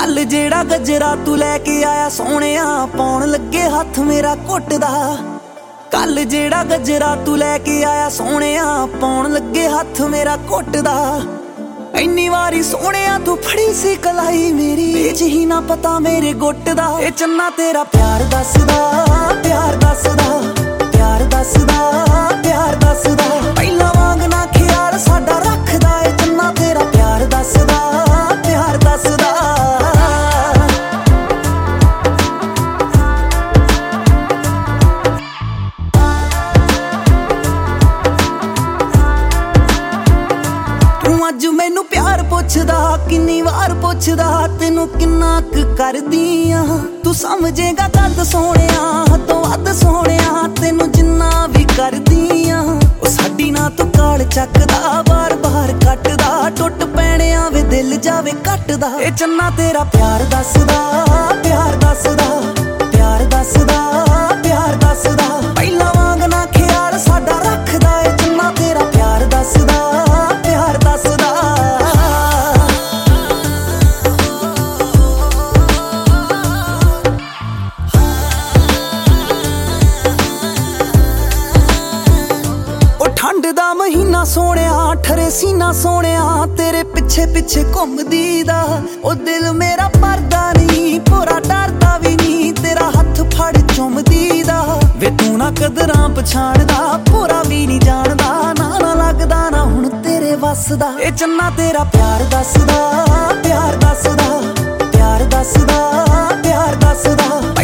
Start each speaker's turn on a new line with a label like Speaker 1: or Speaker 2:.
Speaker 1: कल जेड़ा गजरा तू लैके आया सोहणिया पौन लगे हथ मेरा घुटदा। कल जेड़ा गजरा तू लैके आया सोहणिया पौन लगे हथ मेरा घुटदा। इन्नी वारी सोहणिया तू फड़ी सी कलाई मेरी बेच ही ना पता मेरे गुट दा। ए चन्ना तेरा प्यार दसदा, प्यार दसदा, प्यार दसदा, प्यार दसदा। पहला वांग ना ख्याल साडा रखदा। ए चन्ना तेरा प्यार दसदा, प्यार दसदा। अज मैनू प्यार पुछदा किन्नी वार पुछदा तेनू किन्ना क करदी आ। तू समझेगा कद सोहणिया तो वध सोहणिया तेनू जिन्ना भी करदी आ। ओ साडी ना तू काल चकदा बार बार कटदा टुट पैणिया वे दिल जावे कटदा। ए चन्ना तेरा प्यार दसदा, प्यार दसदा, प्यार दसदा, प्यार दसदा। पहला वांग ना ख्याल साडा रखदा। ए चन्ना तेरा प्यार दसदा, प्यार दसदा। ठंड दा महीना सोहणिया ठरे सीना सोहणिया तेरे पिछे पिछे घुमदी दा। ओ दिल मेरा भरदा नहीं पूरा डरदा भी नहीं तेरा हथ फड़ चुमदी दा। वे तू ना कदरां पछाणदा पूरा भी नहीं जानदा ना लगदा ना हुण तेरे वस दा। ए चन्ना तेरा प्यार दसदा, प्यार दसदा, प्यार दसदा, प्यार दसदा।